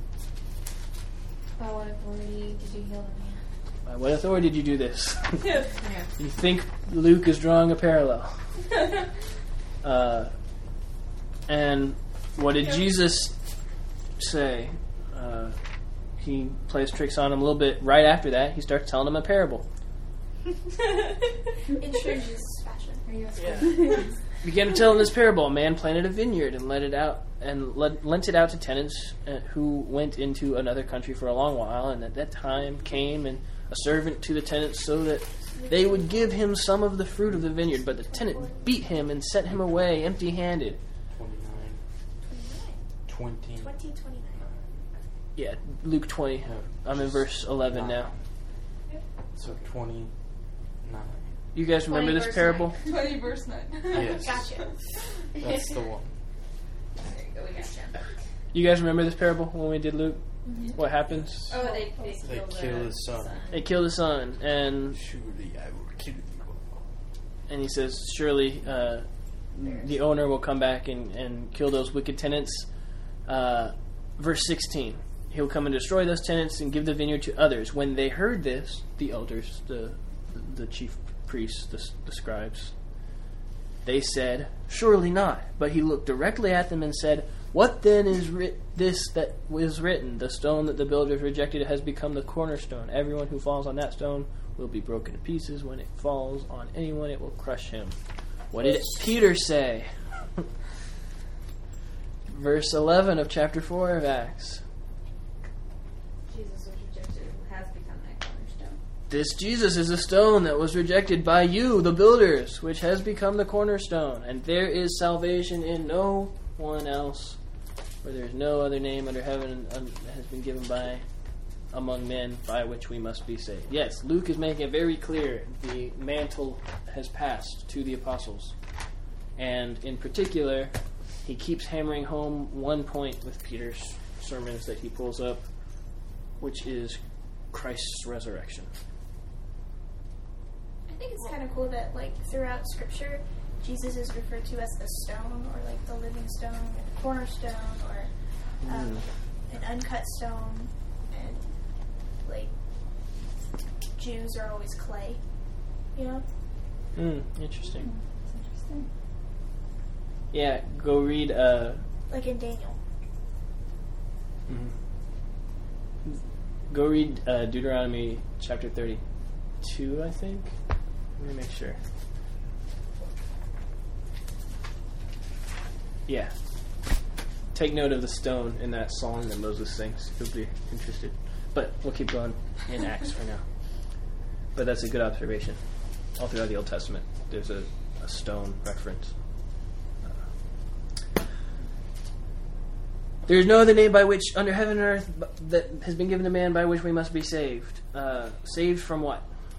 By what authority did you heal the man? By what authority did you do this? Yeah. You think Luke is drawing a parallel. uh, and what did Jesus say? Uh, he plays tricks on him a little bit. Right after that, he starts telling them a parable. In true Jesus fashion. Are you Yeah. Began to tell him this parable. A man planted a vineyard and let it out and le- lent it out to tenants uh, who went into another country for a long while, and at that time came and a servant to the tenants so that they would give him some of the fruit of the vineyard. But the tenant beat him and sent him away empty-handed. twenty-nine. twenty. twenty twenty-nine. Yeah, Luke twenty. I'm in verse eleven now. So twenty-nine. You guys remember twenty this verse parable? twenty verse nine. Yes. Gotcha. That's the one. There you go, we got you. You guys remember this parable when we did Luke? What happens? Oh, they, they, They kill, kill the his son. They kill the son, and Surely I will kill you. and he says, surely uh, the owner will come back and, and kill those wicked tenants. Uh, verse sixteen, he'll come and destroy those tenants and give the vineyard to others. When they heard this, the elders, the the chief priests, the, the scribes, they said, surely not. But he looked directly at them and said, what then is writ- this that was written? The stone that the builders rejected has become the cornerstone. Everyone who falls on that stone will be broken to pieces. When it falls on anyone, it will crush him. What did Peter say? Verse eleven of chapter four of Acts. Jesus was rejected has become that cornerstone. This Jesus is a stone that was rejected by you, the builders, which has become the cornerstone. And there is salvation in no one else, for there is no other name under heaven un- that has been given by among men by which we must be saved. Yes, Luke is making it very clear the mantle has passed to the apostles. And in particular, he keeps hammering home one point with Peter's sermons that he pulls up, which is Christ's resurrection. I think it's kind of cool that, like, throughout Scripture, Jesus is referred to as the stone, or like the living stone, or the cornerstone, or um, Mm. an uncut stone, and like Jews are always clay, you know? Mm, interesting. It's interesting. Yeah, go read. Uh, Like in Daniel. mhm. Go read uh, Deuteronomy chapter thirty-two. I think. Let me make sure. Yeah. Take note of the stone in that song that Moses sings. You'll be interested. But we'll keep going in Acts for now. But that's a good observation. All throughout the Old Testament, there's a, a stone reference. There is no other name by which, under heaven and earth, b- that has been given to man by which we must be saved. Uh, saved from what?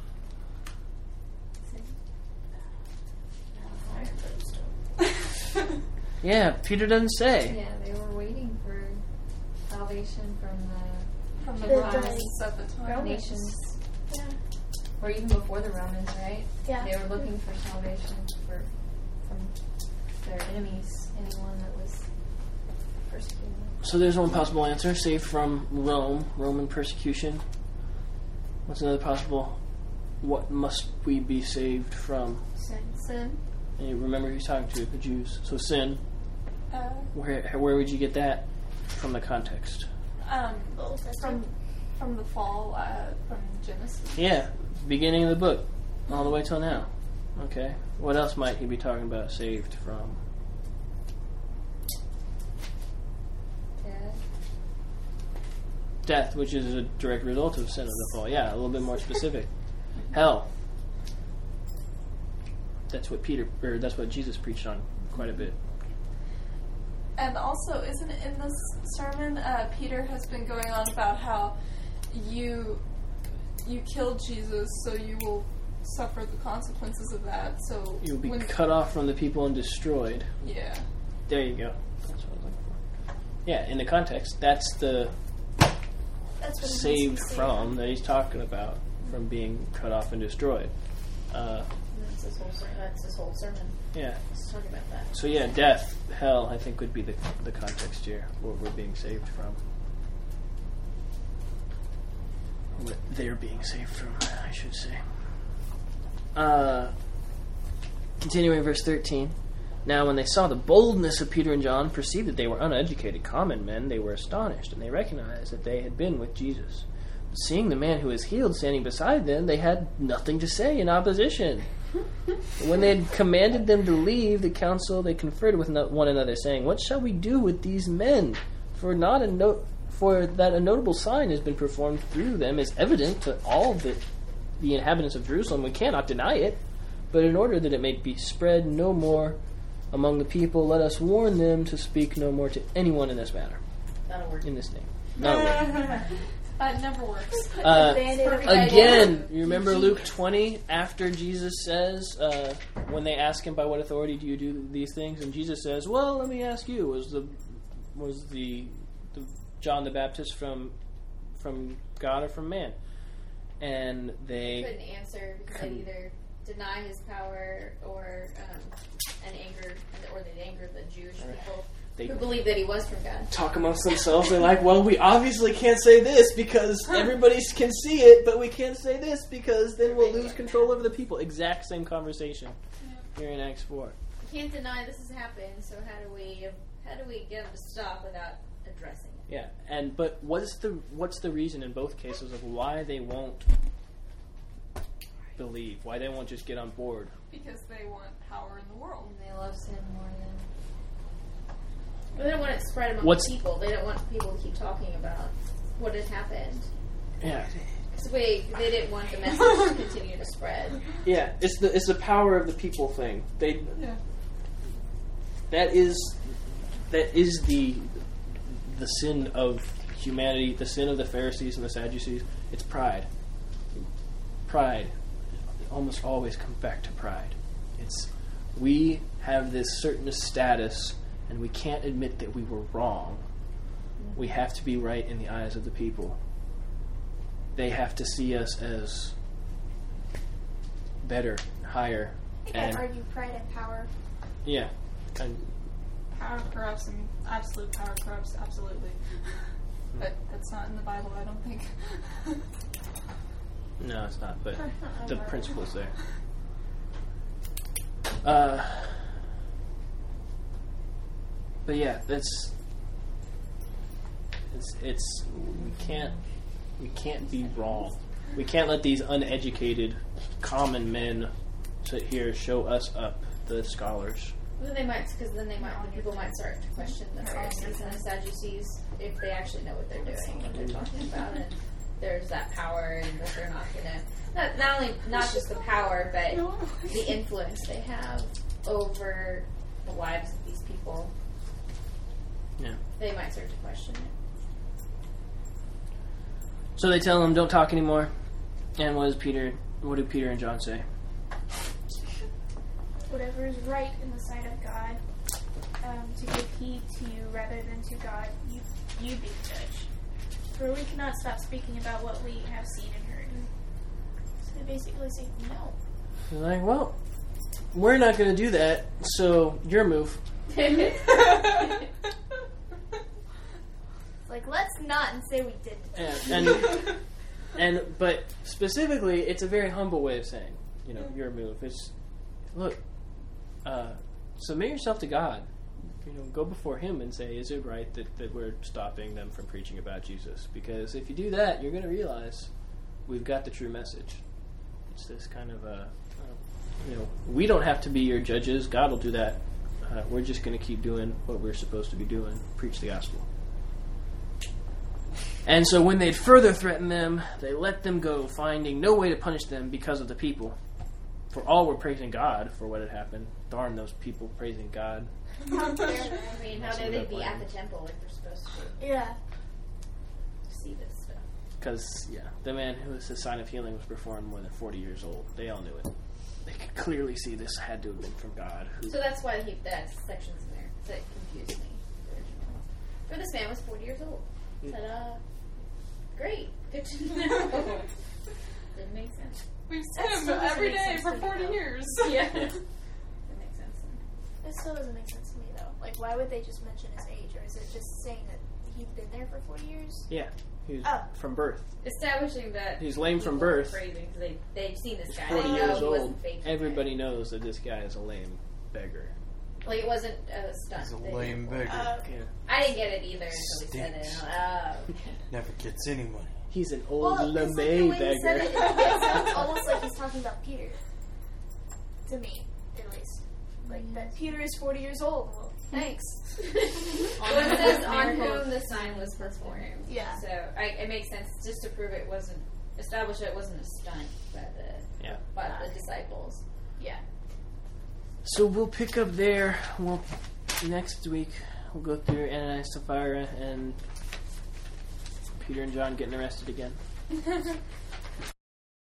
Yeah, Peter doesn't say. Yeah, they were waiting for salvation from the From the The- Romans at the time. Romans. nations, Yeah. or even before the Romans, right? Yeah. They were looking for salvation for from their enemies, anyone that was persecuting them. So there's one possible answer: saved from Rome, Roman persecution. What's another possible? What must we be saved from? Sin. Sin. And you remember who's talking to the Jews. So sin. Uh, Where where would you get that from the context? um, Old from Testament. from the fall, uh, from Genesis. Yeah, beginning of the book, all the way till now. Okay. What else might he be talking about? Saved from? Death. Death, which is a direct result of sin of the fall. Yeah, a little bit more specific. Hell. That's what Peter, or that's what Jesus preached on quite a bit. And also, isn't it in this sermon, uh, Peter has been going on about how you you killed Jesus, so you will suffer the consequences of that. So You'll be when, cut off from the people and destroyed. yeah, There you go. That's what I was looking for. Yeah, in the context, that's the That's what it saved means to be from that he's talking about, from being cut off and destroyed. Uh, That's his whole sermon. That's his whole sermon. yeah. He's talking about that. So yeah, death, hell, I think would be the the context here, what we're being saved from. What they're being saved from, I should say. Uh, continuing verse thirteen. Now when they saw the boldness of Peter and John, perceived that they were uneducated, common men, they were astonished, and they recognized that they had been with Jesus. But seeing the man who was healed standing beside them, they had nothing to say in opposition. When they had commanded them to leave the council, they conferred with no- one another, saying, "What shall we do with these men? For not a no- for that a notable sign has been performed through them is evident to all the, the inhabitants of Jerusalem. We cannot deny it. But in order that it may be spread no more among the people, let us warn them to speak no more to anyone in this matter." That'll work. In this name. Not work. That never works. Uh, Band-Aid of Again, you remember Luke twenty, after Jesus says, uh, when they ask him, by what authority do you do these things? And Jesus says, well, let me ask you, was the was the, the John the Baptist from from God or from man? And they couldn't answer because they either deny his power or um, and anger, or they anger the Jewish people They who believe that he was from God. talk amongst themselves. They're like, well, we obviously can't say this because everybody can see it, but we can't say this because then we'll lose control over the people. Exact same conversation here in Acts four. You can't deny this has happened, so how do we how do we get them to stop without addressing it? Yeah, and but what's the what's the reason in both cases of why they won't believe? Why they won't just get on board? Because they want power in the world. And they love sin more than... They don't want it spread among What's- people. They don't want people to keep talking about what has happened. Yeah, So we, they didn't want the message to continue to spread. yeah. It's the it's the power of the people thing. They Yeah. that is that is the the sin of humanity, the sin of the Pharisees and the Sadducees. It's pride. Pride almost always comes back to pride. It's we have this certain status, and we can't admit that we were wrong. We have to be right in the eyes of the people. They have to see us as better, higher, I think and I'd argue pride and power. yeah, and Power corrupts, and absolute power corrupts, absolutely. But that's not in the Bible, I don't think. no, it's not. But the principle's there. Uh, but yeah, that's it's it's we can't we can't be wrong. We can't let these uneducated common men sit here show us up, the scholars. Then they might, because then they might, people might start to question the Pharisees and the Sadducees if they actually know what they're doing, what they're talking about, and there's that power, and that they're not gonna not not only not just the power, but the influence they have over the lives of these people. Yeah. They might start to question it. So they tell him, "Don't talk anymore." And what does Peter? What do Peter and John say? Whatever is right in the sight of God, um, to give heed to you rather than to God, you you be the judge. For we cannot stop speaking about what we have seen and heard. So they basically say no. They're like, "Well, we're not going to do that. So your move." Like, let's not and say we did. And, and and but specifically, it's a very humble way of saying, you know, your move. It's look, uh, submit yourself to God. You know, go before Him and say, is it right that, that we're stopping them from preaching about Jesus? Because if you do that, you're going to realize we've got the true message. It's this kind of a, uh, you know, we don't have to be your judges. God will do that. Uh, we're just going to keep doing what we're supposed to be doing, preach the gospel. And so when they'd further threatened them, they let them go, finding no way to punish them because of the people. For all were praising God for what had happened. Darn those people praising God. I mean, how dare they be at the temple like they're supposed to Yeah. see this stuff? Because, yeah, the man who was the sign of healing was performed more than forty years old. They all knew it. They could clearly see this had to have been from God. Who, So that's why he, that section's in there. That confused me. Originally. For this man was forty years old. Ta-da. Great. Good to know. Didn't make sense. We've That seen still him doesn't every make day sense for to me, forty though. years. Yeah. That makes sense. That still doesn't make sense to me, though. Like, why would they just mention his age? Or is it just saying that he'd been there for forty years? yeah, he was Oh. from birth. Establishing that He's lame from people are birth. praising because they, they've seen this guy. forty They know years he old. wasn't fake. Everybody knows that this guy is a lame beggar. Like, it wasn't a stunt. He's a They- lame beggar. Uh, Yeah. I didn't get it either until he said it. Stinks. Oh, okay. Never gets any money. He's an old well, it's like the LeMay way he said beggar. it, it sounds almost like he's talking about Peter. to me, at least. Like, that Peter is forty years old. Well, thanks. Well, it says on whom the sign was performed. Yeah. So I, it makes sense just to prove it wasn't, establish it wasn't a stunt by the, Yeah. by the disciples. Yeah. So we'll pick up there. We'll next week we'll go through Ananias, Sapphira, and Peter and John getting arrested again.